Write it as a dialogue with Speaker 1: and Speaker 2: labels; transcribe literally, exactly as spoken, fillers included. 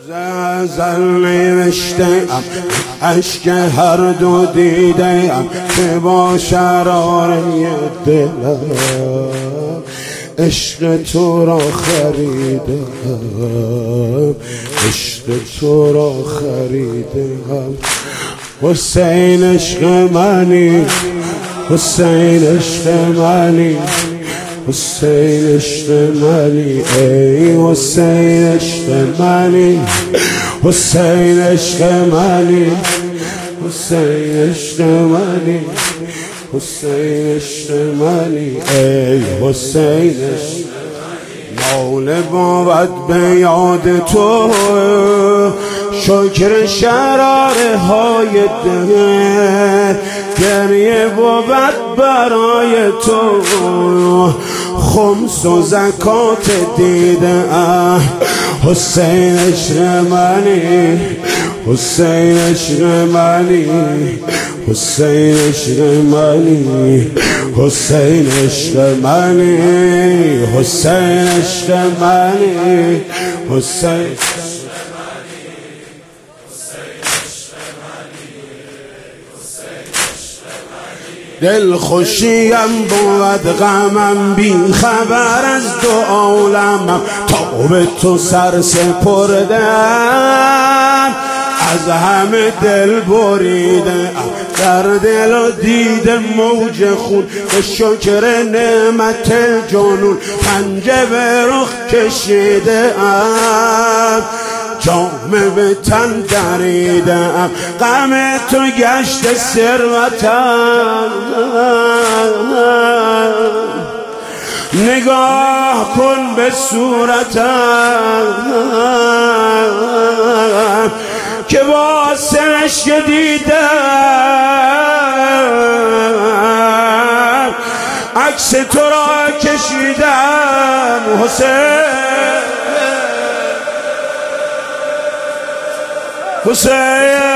Speaker 1: ازل نوشتم عشق هر دو دیدم که با شراره دلم عشق تو را خریدم، عشق تو را خریدم. حسین عشق منی، حسین عشق منی، حسین عشق منی، ای حسین عشق منی، حسین عشق منی، حسین عشق منی، حسین عشق منی، ای حسین عشق. ناله بود به یاد تو، شکر شراره های ده، گریه بود برای تو، خمس و زکات دیده. حسین عشق منی، حسین عشق منی، حسین عشق منی، حسین عشق منی، حسین عشق منی، حسین دل خوشیم بود غمم بی خبر از دو عالمم، تا به تو سر سپردم از همه دل بریده، در دل و دیده موج خون به شکر نعمت جانون پنجه به رخ کشیده ام، جامه به تن دریدم، غم تو گشت ثروتم. نگاه کن به صورتم که با سرش دیدم، عکس تو را کشیدم حسین، حسین